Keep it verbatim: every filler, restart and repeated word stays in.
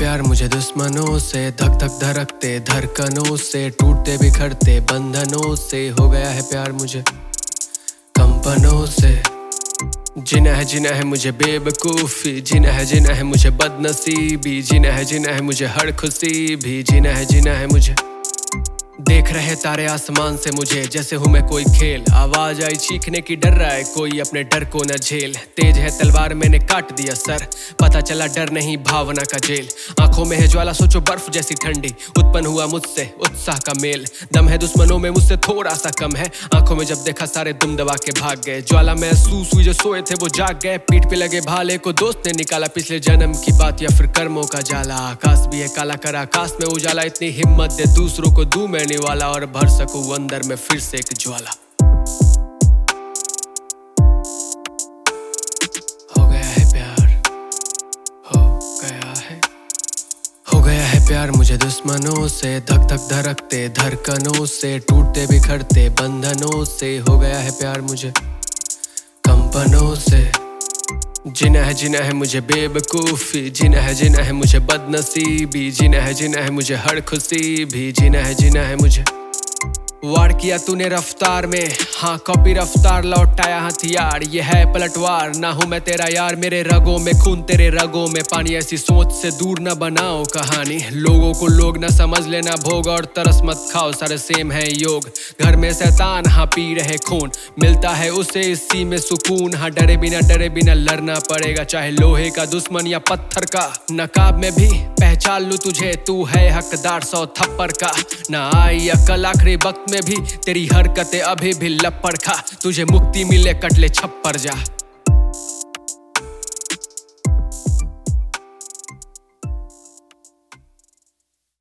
प्यार मुझे दुश्मनों से, धक धक धड़कते धड़कनों से, टूटते बिखरते बंधनों से। हो गया है प्यार मुझे कंपनों से। जीना है जीना है मुझे बेवकूफ़ी, जीना है जीना है मुझे बदनसीबी, जीना है जीना है मुझे हर खुशी भी, जीना है जीना है मुझे। देख रहे तारे आसमान से मुझे जैसे हूँ मैं कोई खेल। आवाज आई चीखने की, डर रहा है कोई अपने डर को न झेल। तेज है तलवार मैंने काट दिया सर, पता चला डर नहीं भावना का जेल। आंखों में है ज्वाला सोचो बर्फ जैसी ठंडी, उत्पन्न हुआ मुझसे उत्साह का मेल। दम है दुश्मनों में मुझसे थोड़ा सा कम है, आंखों में जब देखा सारे दुम दबा के भाग गए। ज्वाला महसूस हुई जो सोए थे वो जाग गए, पीठ पे लगे भाले को दोस्त ने निकाला। पिछले जन्म की बात या फिर कर्मों का जाला, आकाश भी है काला कर आकाश में उजाला। इतनी हिम्मत दे दूसरों को दूं मैं वाला, और भर सकूं अंदर में फिर से एक ज्वाला। हो गया है प्यार, हो गया है हो गया है प्यार मुझे दुश्मनों से, धक धक धड़कते धड़कनों से, टूटते बिखरते बंधनों से। हो गया है प्यार मुझे कंपनों से। जीना है जीना है मुझे बेवकूफ़ी, जीना है जीना है मुझे बदनसीबी, जीना है जीना है मुझे हर खुशी भी, जीना है जीना है मुझे। वार किया तूने रफ्तार में, हाँ कॉपी रफ्तार लौटाया हथियार। ये है पलटवार, ना हूँ मैं तेरा यार, मेरे रगों में खून तेरे रगों में पानी। ऐसी सोच से दूर न बनाओ कहानी, लोगों को लोग न समझ लेना भोग। और तरस मत खाओ सारे सेम है योग। घर में शैतान हाँ पी रहे खून, मिलता है उसे इसी में सुकून। हाँ डरे बिना डरे बिना लड़ना पड़ेगा, चाहे लोहे का दुश्मन या पत्थर का। नकाब में भी पहचान लूं तुझे, तू है हकदार सौ थप्पड़ का। ना आई अकल आखिरी वक्त में भी, तेरी हरकतें अभी भी लपड़ खा। तुझे मुक्ति मिले कटले छप्पर जा।